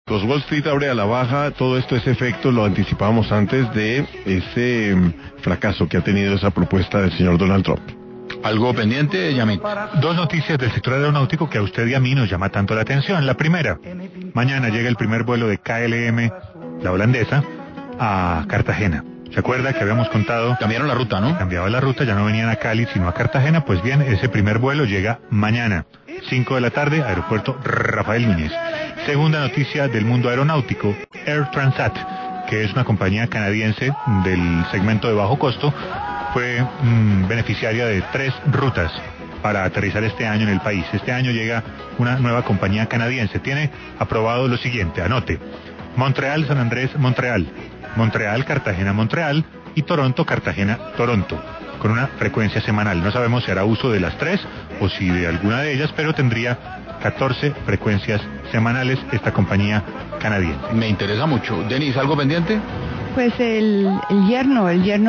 Los Wall Street abre a la baja, todo esto es efecto, lo anticipábamos antes de ese fracaso que ha tenido esa propuesta del señor Donald Trump. ¿Algo pendiente, Yamit? Dos noticias del sector aeronáutico que a usted y a mí nos llama tanto la atención. La primera, mañana llega el primer vuelo de KLM, la holandesa, a Cartagena. ¿Se acuerda que habíamos contado? Cambiaron la ruta, ¿no? Cambiaba la ruta, ya no venían a Cali, sino a Cartagena. Pues bien, ese primer vuelo llega mañana, 5 de la tarde, aeropuerto Rafael Núñez. Segunda noticia del mundo aeronáutico, Air Transat, que es una compañía canadiense del segmento de bajo costo, fue beneficiaria de 3 rutas para aterrizar este año en el país. Este año llega una nueva compañía canadiense. Tiene aprobado lo siguiente, anote: Montreal, San Andrés, Montreal, Montreal, Cartagena, Montreal y Toronto, Cartagena, Toronto, con una frecuencia semanal. No sabemos si hará uso de las 3 o si de alguna de ellas, pero tendría 14 frecuencias semanales esta compañía canadiense. Me interesa mucho. Denis, ¿algo pendiente? Pues el yerno